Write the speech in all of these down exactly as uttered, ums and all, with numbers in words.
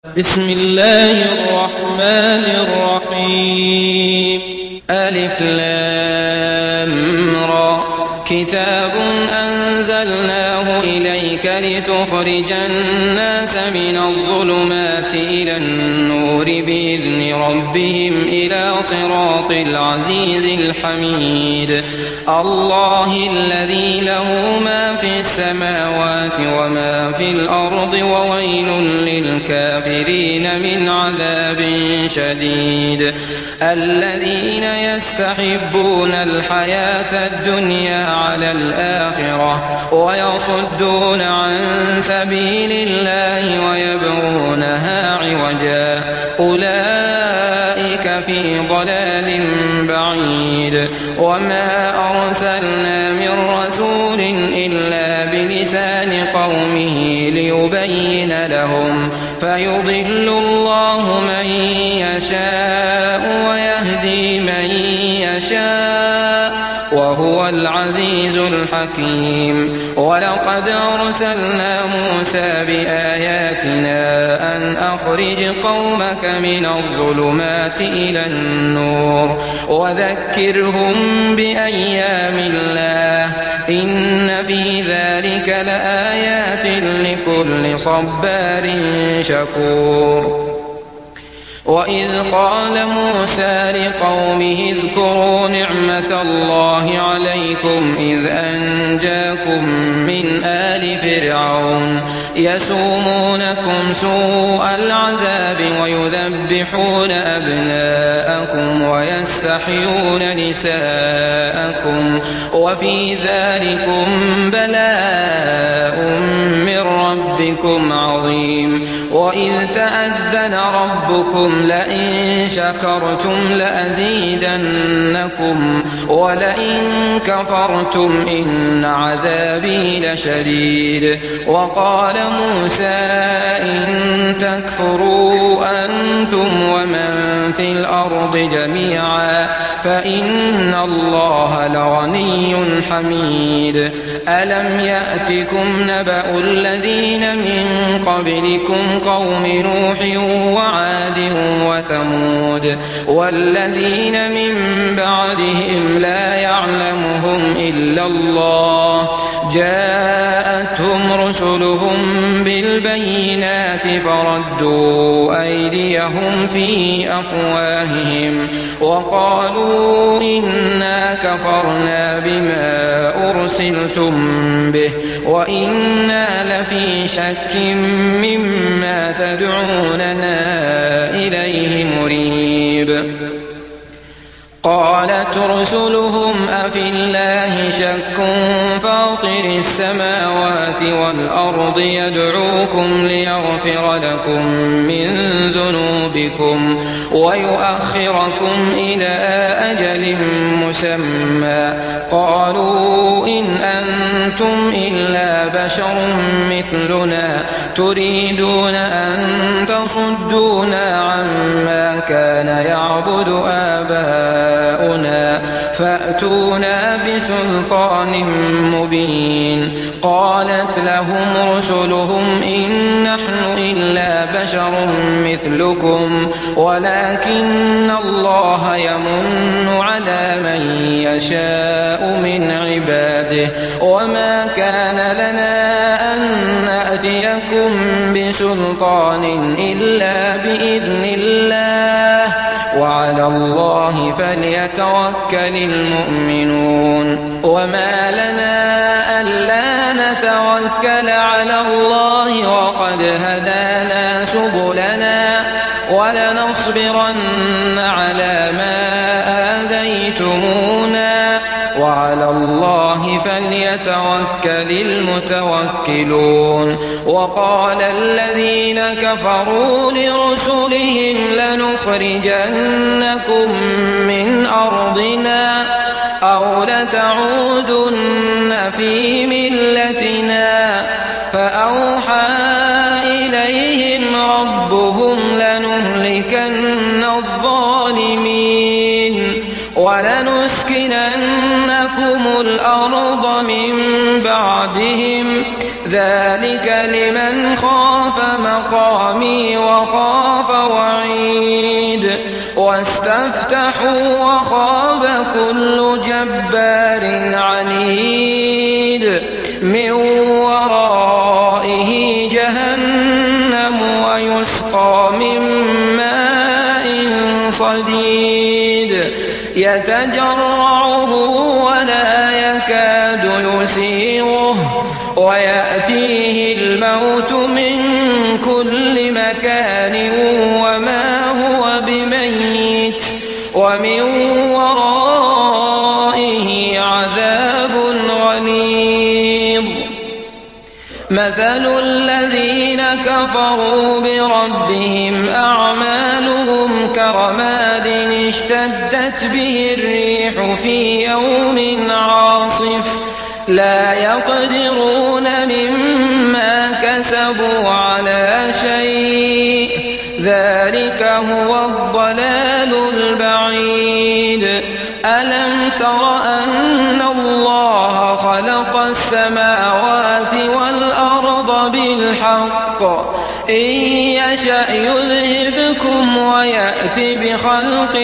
بسم الله الرحمن الرحيم. ألف لام را. كتاب أنزلناه إليك لتخرج الناس من الظلمات إلى النور بإذن ربهم إلى صراط العزيز الحميد. الله الذي له ما في السماوات وما في الأرض وويل للكافرين من عذاب شديد. الذين يستحبون الحياة الدنيا على الآخرة ويصدون عن سبيل الله ويبغونها عوجا أولئك في ضلال بعيد. وما أرسلنا من رسول إلا بلسان قومه ليبين لهم فيضل الله من يشاء ويهدي من يشاء وهو العزيز الحكيم. ولقد أرسلنا موسى بآياتنا أن أخرج قومك من الظلمات إلى النور وذكرهم بأيام الله إن في ذلك لآيات لكل صبار شكور. وإذ قال موسى لقومه اذكروا نعمة الله عليكم إذ أنجاكم من آل فرعون يسومونكم سوء العذاب ويذبحون أبناءكم ويستحيون نساءكم وفي ذلكم بلاء من ربكم عظيم. وإذ تأذن ربكم لئن شكرتم لأزيدنكم ولئن كفرتم إن عذابي لشديد. وقال موسى إن تكفروا أنتم ومن في الأرض جميعا فإن الله لغني حميد. ألم يأتكم نبأ الذين من قبلكم قوم نوح وعاد وثمود والذين من بعدهم لا يعلمهم إلا الله جاءتهم رسلهم بالبينات فردوا أيديهم في أفواههم وقالوا إنا كفرنا بما أرسلتم به وإنا لفي شك مما تدعوننا إليه مريب. قالت رسلهم أفي الله شك فاطر السماوات والأرض يدعوكم ليغفر لكم من ذنوبكم ويؤخركم إلى أجل مسمى قالوا إن أنتم إلا بشر مثلنا تريدون أن تصدونا عما كان يعبد آباؤنا فأتونا بسلطان مبين. قالت لهم رسلهم إن نحن إلا بشر مثلكم ولكن الله يمن على من يشاء من عباده وما كان لنا أن نأتيكم بسلطان إلا بإذن الله وعلى الله فليتوكل المؤمنون. وما لنا ألا نتوكل على الله وقد هدانا سبلنا ولنصبرن على ما آذيتمونا وعلى الله فليتوكل المتوكلون. وقال الذين كفروا لرسلهم لنخرجنكم من أرضنا أو لتعودن في ملتنا فأوحى إليهم ربهم لنهلكن الظالمين ولنسكننكم الأرض من بعدهم ذلك ذلك لمن خاف مقامي وخاف وعيد واستفتحوا وخاب كل جبار عنيد من ورائه جهنم ويسقى من ماء صديد يتجرعه ولا يكاد يسيغه ويأتيه الموت من كل مكان وما هو بميت ومن ورائه عذاب غليظ مثل الذين كفروا بربهم أعمالهم كرماد اشتدت به الريح في يوم عاصف لا يقدرون مما كسبوا على شيء ذلك هو الضلال البعيد ألم تر أن الله خلق السماوات والأرض بالحق إن يشأ يذهبكم ويأت بخلق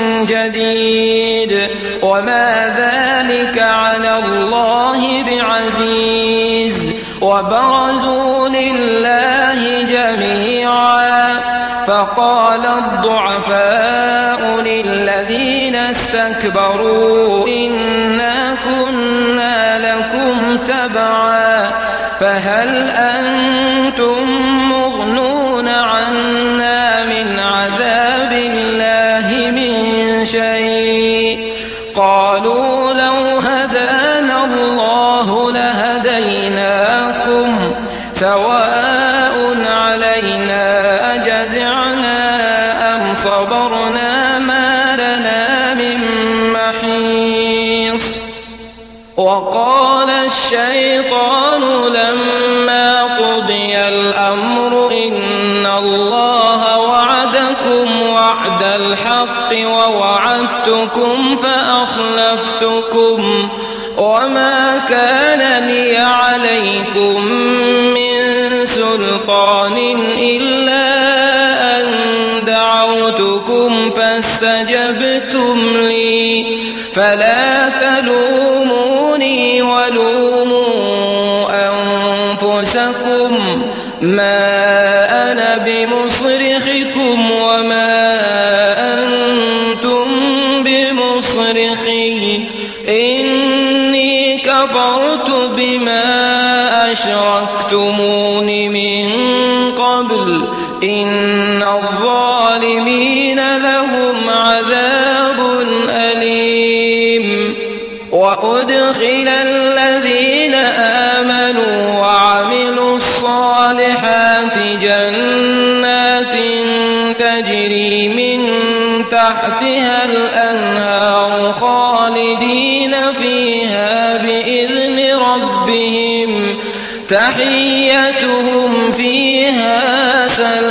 جديد وما ذلك على الله بعزيز وبرزوا لله جميعا فقال الضعفاء للذين استكبروا إنا كنا لكم تبعا فهل أنتم مغنون عنا من عذاب الله من شيء قالوا لو هدانا الله لهديناكم سواء علينا أجزعنا أم صبرنا ما لنا من محيص وقال الشيطان لما قضي الأمر إن الله وعدكم وعد الحق ووعدتكم فأخلفتكم وما كان لي عليكم من سلطان إلا أن دعوتكم فاستجبتم لي فلا تلوموني ولوموا أنفسكم ما أنا بمصرخكم وما أنتم بمصرخي إني كفرت بما أشركتمون من قبل إن الظالمين لهم عذاب أليم وأدخل الذين آمنوا وعملوا الصالحات جنات تجري من تحتها الأنهار خالدين فيها بإذن ربهم تحيتهم فيها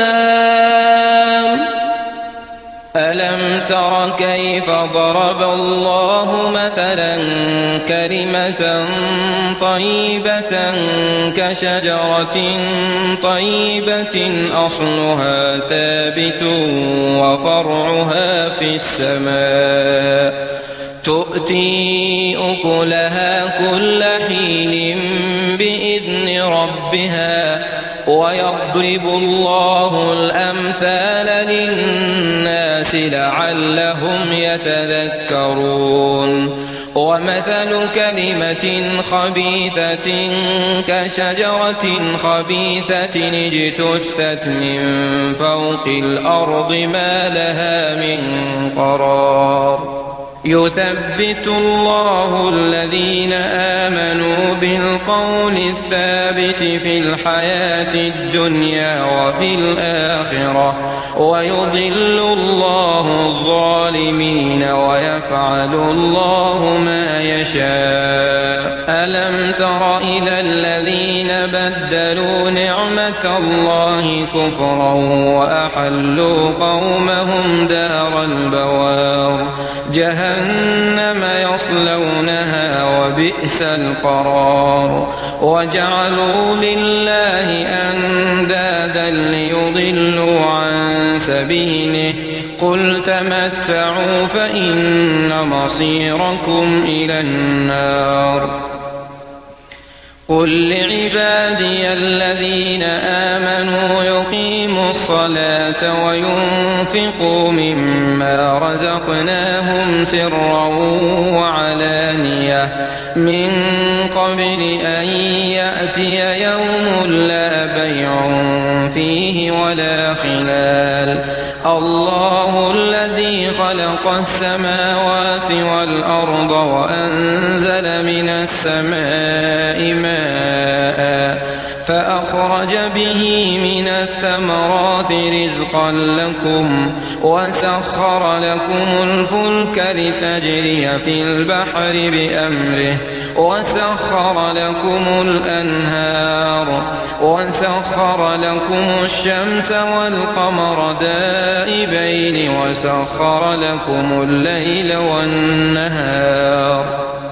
سلام ألم تر كيف ضرب الله مثلا كلمة طيبة كشجرة طيبة أصلها ثابت وفرعها في السماء تؤتي أكلها كل حين بإذن ربها ويضرب الله الأمثال للناس لعلهم يتذكرون ومثل كلمة خبيثة كشجرة خبيثة اجتثت من فوق الأرض ما لها من قرار يثبت الله الذين آمنوا بالقول الثابت في الحياة الدنيا وفي الآخرة ويضل الله الظالمين ويفعل الله ما يشاء ألم تر إلى الذين بدلوا نعمة الله كفرا وأحلوا قومهم دار البوار جهنم يصلونها وبئس القرار وجعلوا لله أندادا ليضلوا عن سبيله قل تمتعوا فإن مصيركم إلى النار قل لعبادي الذين آمنوا يقيموا الصلاة وينفقوا مما رزقناهم سرا وعلانية من قبل أن يأتي يوم لا بيع فيه ولا خلال الله الذي خلق السماوات والأرض وأنزل من السماء ماء فأخرج به من الثمرات رزقا لكم وسخر لكم الفلك لتجري في البحر بأمره وسخر لكم الأنهار وسخر لكم الشمس والقمر دائبين وسخر لكم الليل والنهار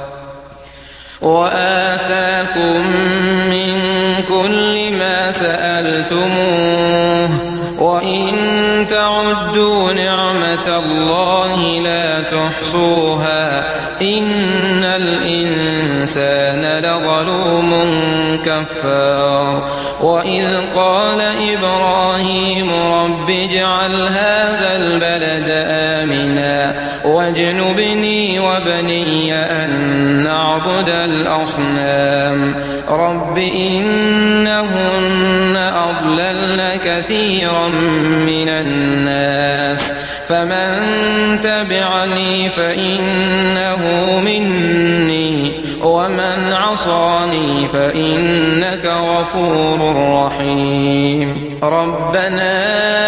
وآتاكم من كل ما سألتموه وإن تعدوا نعمة الله لا تحصوها إن الإنسان لظلوم كفار وإذ قال إبراهيم رب اجعل هذا البلد آمنا واجنبني وبني أن نعبد الأصنام رب إنهن أضللن كثيرا من الناس فمن تبعني فإنه مني ومن عصاني فإنك غفور رحيم ربنا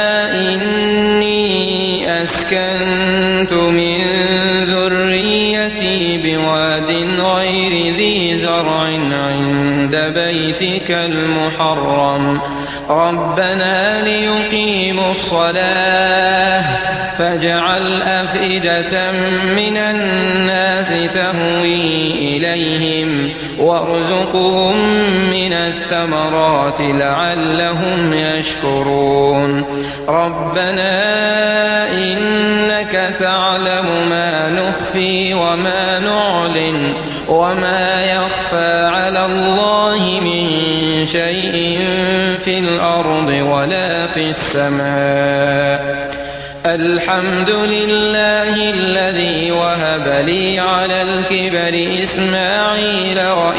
إني أسكنت من ذريتي بواد غير ذي زرع عند بيتك المحرم ربنا ليقيموا الصلاة فاجعل أفئدة من الناس تهوي إليهم وارزقهم من الثمرات لعلهم يشكرون ربنا إنك تعلم ما نخفي وما نعلن وما يخفى على الله من شيء في الأرض ولا في السماء الحمد لله الذي وهب لي على الكبر إسماعيل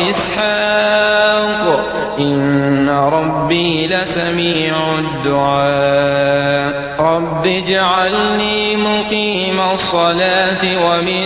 وإسحاق إن ربي لسميع الدعاء رب اجعلني مقيم الصلاة ومن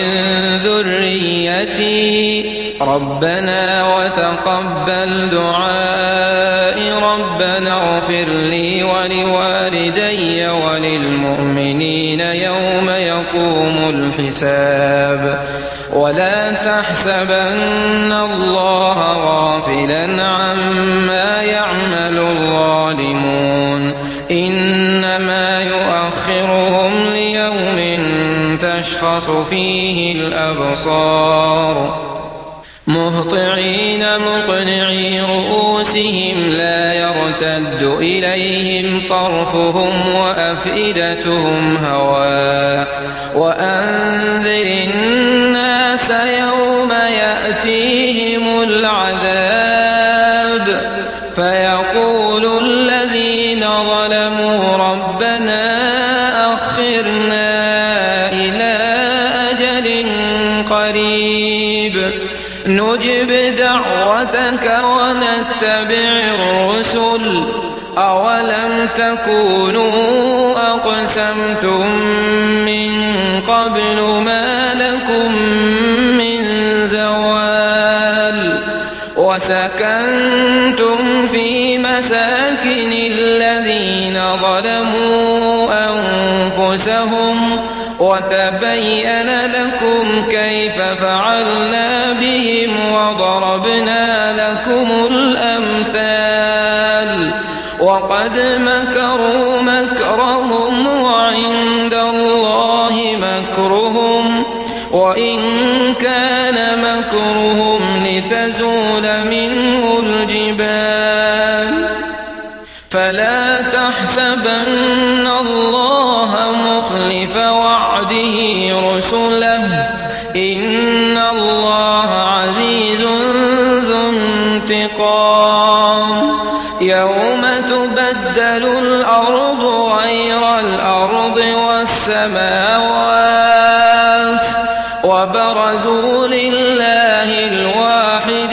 ذريتي ربنا وتقبل دعائي ربنا اغفر لي ولوالدي وللمؤمنين يوم يقوم الحساب ولا تحسبن الله غافلا عما يعمل الظالمون إنما يؤخرهم ليوم تشخص فيه الأبصار مهطعين مقنعي رؤوسهم لا يرتد إليهم طرفهم وأفئدتهم هواء وأنذر الناس يوم يأتيهم العذاب فيقول الذين ظلموا ربنا أخرنا إلى أجل قريب نجب دعوتك ونتبع الرسل أولم تكونوا أقسمتم من قبل ما لكم من زوال وسكنتم في مساكن الذين ظلموا أنفسهم وتبين لكم كيف فعلنا بهم وضربنا وقد مكروا مكرهم وعند الله مكرهم وإن كان مكرهم لتزول منه الجبال فلا تحسبن الله مخلف وعده رسله إن الله عزيز ذو انتقام يوم تبدل الأرض غير الأرض والسماوات وبرزوا لله الواحد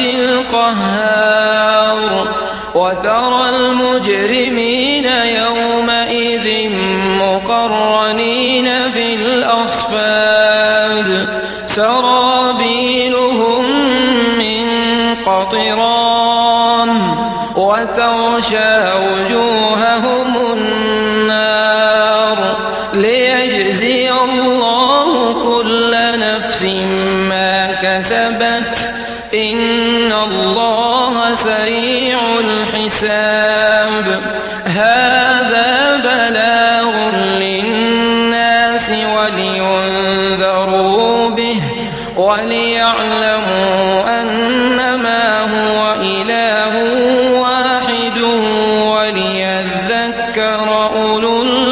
القهار وترى المجرمين يومئذ مقرنين في الأصفاد سرابيلهم من قطران وتغشى وجوههم النار ليجزي الله كل نفس ما كسبت إن الله سريع الحساب هذا بلاغ للناس ولينذروا به وليعلموا أنما هو إله واحد وليذكر أولو